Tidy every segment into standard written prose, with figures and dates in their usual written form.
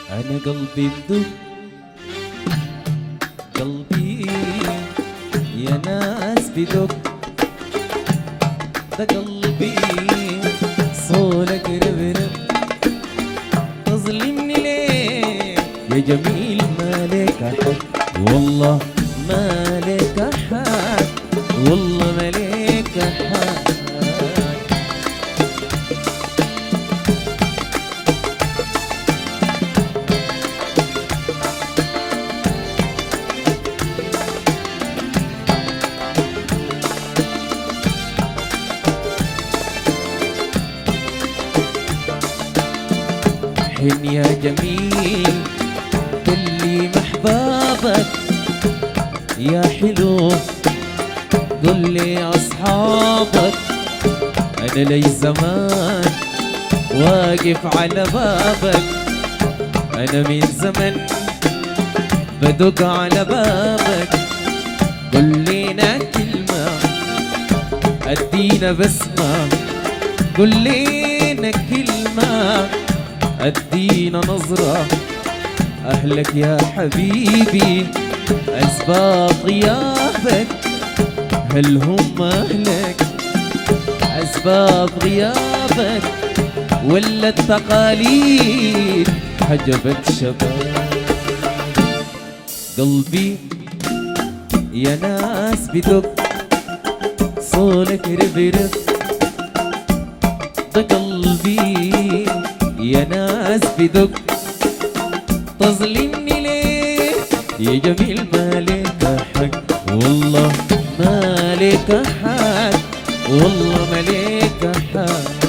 أنا قلبي بدق، قلبي يا ناس بدق، ده قلبي صولك ربرب. تظلمني ليه يا جميل؟ مالك أحد والله، مالك أحد والله، مالك أحد. حن يا جميل قلي محبابك يا حلو، قل لي أصحابك أنا لي زمان واقف على بابك. أنا من زمن بدق على بابك، قل لينا كلمة أدينا بسمة، قل لينا كلمة أدينا نظرة. أهلك يا حبيبي أسباب غيابك، هل هم أهلك أسباب غيابك، ولا التقاليد حجبت شباب؟ قلبي يا ناس بدق، صولك ربرب. ده قلبي يا ناس بدق، تظلمني ليه يا جميل؟ مالك حق والله، مالك حق والله، مالك حق.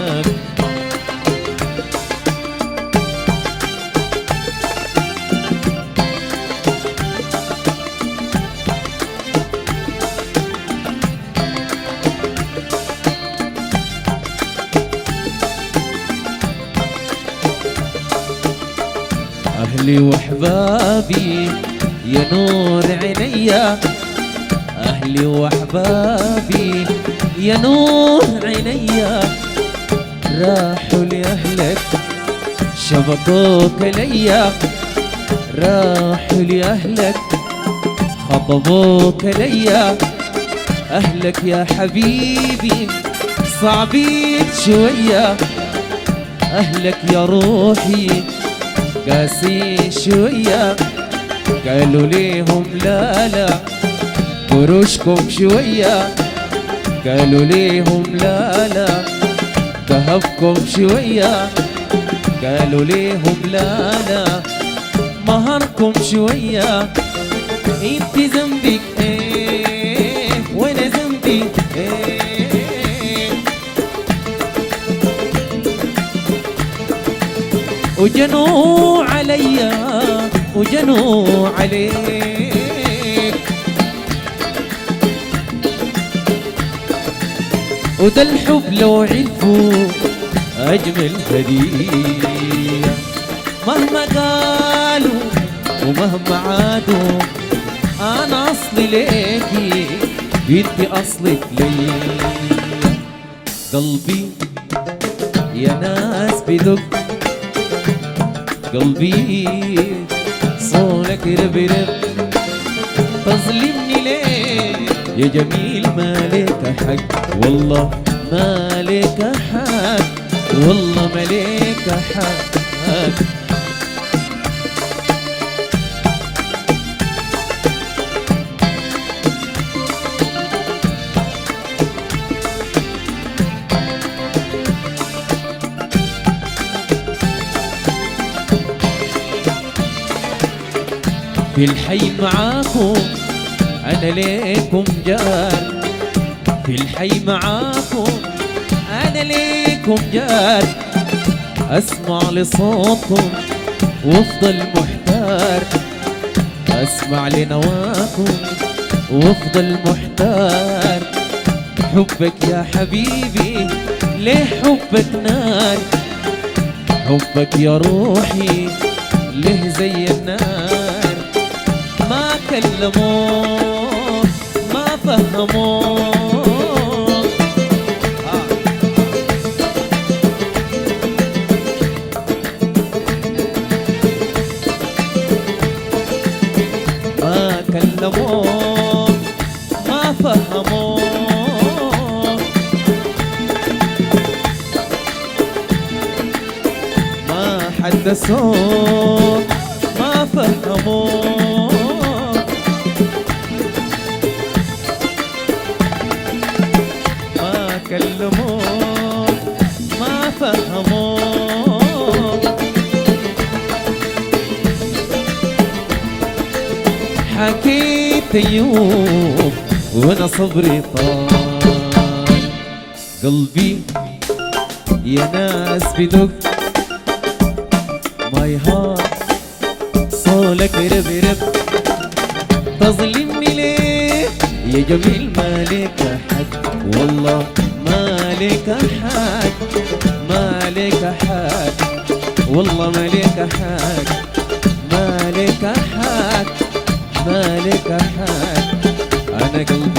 أهلي وأحبابي يا نور عينيا، أهلي وأحبابي يا نور عينيا، راحوا لأهلك شبكوك ليا، راحوا لأهلك خطبوك ليا. أهلك يا حبيبي صعبين شوية، أهلك يا روحي قاسي شوية، قالوا ليهم لا لا قروشكم شوية، قالوا ليهم لا لا ذهبكم شوية، قالوا ليهم لا لا مهركم شوية. انت ذنبك ايه وانا ذنبي ايه؟ وجنوا عليا وجنوا عليك، وده الحب لو عرفوا أجمل هدية. مهما قالوا ومهما عادوا أنا أصلي ليكي وانت أصلك لي. قلبي يا ناس بدق، قلبي صونك ربرب. تظلمني ليه يا جميل؟ مالك حق والله، مالك حق والله، مالك حق. في الحي معاكم أنا ليكم جار، في الحي معاكم أنا ليكم جار. أسمع لصوتكم وافضل محتار، أسمع لنواكم وافضل محتار. حبك يا حبيبي ليه حبك نار، حبك يا روحي ليه زي النار. ما كلموك ما فهموك، كلموك ما فهموك، ما حدثوك ما فهموك، ما كلموك ما فهموك، حكيت أيوب وانا صبري طال، قلبي يا ناس بدق ماي هارت صولك رب رب، تظلمني ليه يا جميل مالك حد، والله مالك حد، مالك حد، والله مالك حد، مالك حد، مالك حد، أنا قلبي